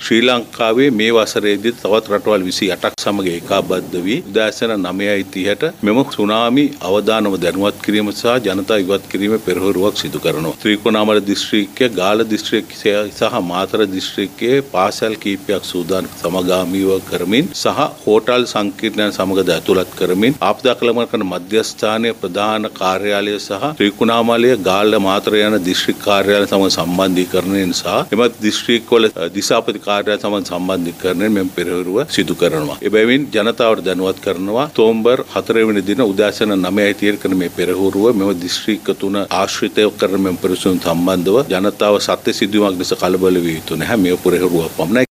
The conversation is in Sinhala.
ශ්‍රී ලංකාවේ මේ වසරේදී තවත් රටවල් 28ක් සමග ඒකාබද්ධ වී උදෑසන 9:30ට මෙම සුනාමි අවදානම දැනුවත් කිරීම සහ ජනතා ඉවත් කිරීමේ පෙරහුරුවක් සිදු කරනවා. ත්‍රිකුණාමල දිස්ත්‍රික්කයේ ගාල්ල දිස්ත්‍රික්කයේ සහ මාතර දිස්ත්‍රික්කයේ පාසල් කීපයක් සූදානම් සමගාමීව කරමින් සහ හෝටල් සංකීර්ණයන් සමග ඇතුළත් කරමින් ආපදා කළමනා කරන මධ්‍යස්ථානයේ ප්‍රධාන කාර්යාලය සහ ත්‍රිකුණාමලයේ ගාල්ල මාතර යන දිස්ත්‍රික් කාර්යාලය සමග සම්බන්ධීකරණය නිසා එම දිස්ත්‍රික්කවල දිසාපති කාර්යාලය සමග සම්බන්ධීකරණය මෙම පෙරහුරුව සිදු කරනවා. එබැවින් ජනතාවට දැනුවත් කරනවා තෝම්බර් 4 වෙනි දින උදෑසන 9:30 කරන මේ පෙරහුරුව මෙම දිස්ත්‍රික්ක තුන ආශ්‍රිතව කරන මෙම පෙරහුරුව සම්බන්ධව ජනතාව සත්‍ය සිදුවීමක් ලෙස කලබල විය යුතු නැහැ. මේ පෙරහුරුව පමණයි